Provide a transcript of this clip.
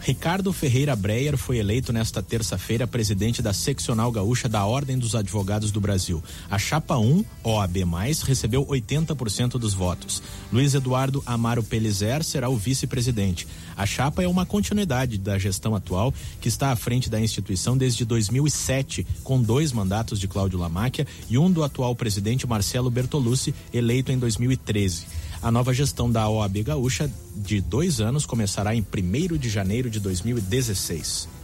Ricardo Ferreira Breyer foi eleito nesta terça-feira presidente da Seccional Gaúcha da Ordem dos Advogados do Brasil. A chapa 1, OAB+, recebeu 80% dos votos. Luiz Eduardo Amaro Pelizer será o vice-presidente. A chapa é uma continuidade da gestão atual, que está à frente da instituição desde 2007, com 2 mandatos de Cláudio Lamáquia e um do atual presidente Marcelo Bertolucci, eleito em 2013. A nova gestão da OAB Gaúcha de 2 anos começará em 1º de janeiro de 2016.